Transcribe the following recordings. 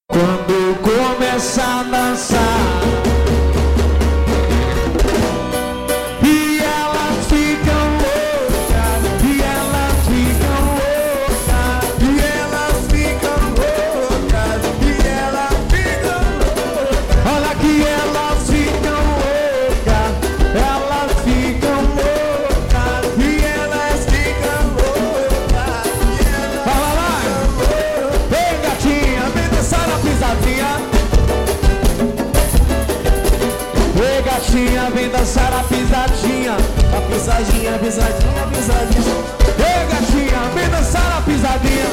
Quando começa a dançar e elas ficam loucas, e elas ficam loucas, e elas ficam loucas, e elas ficam loucas. Olha que elas ficam loucas, elas ficam loucas, e elas ficam loucas, e elas fala lá. Vem gatinha, vem dançar na pisadinha. Ei gatinha, vem dançar a pisadinha. A pisadinha, pisadinha, pisadinha. Ei gatinha, vem dançar a pisadinha.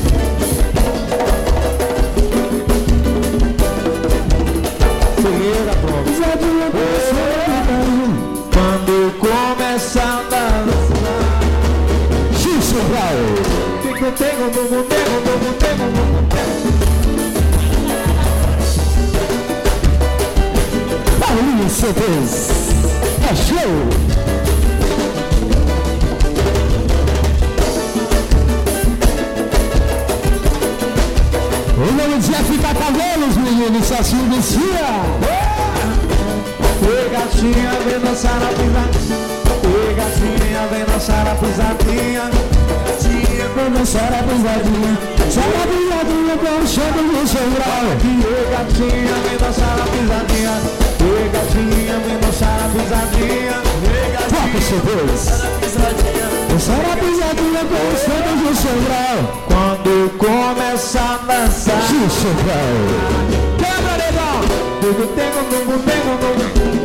Fogueira, pronto. Pisadinha, pisadinha. Quando começa a dançar Xixi, vai. Tengo, tengo, tengo, tengo, tengo, tengo. Paulinho CDs, é show! O nome de Jeff Cavalos, meninos, só se inicia! Oi, gatinha, vem dançar a pisadinha. Oi, gatinha, vem dançar a pisadinha. Gatinha, vem dançar a pisadinha. Sai a pisadinha com o cheiro do seu grau. Oi, gatinha, vem dançar a pisadinha. Oi, gatinha, vem dançar a pisadinha. Oi, gatinha, vem dançar a pisadinha. Dançar a pisadinha com o cheiro do seu grau. Quando começa a dançar Xixi, grau. Quebra, negão. Tengo, tengo, tengo, tengo.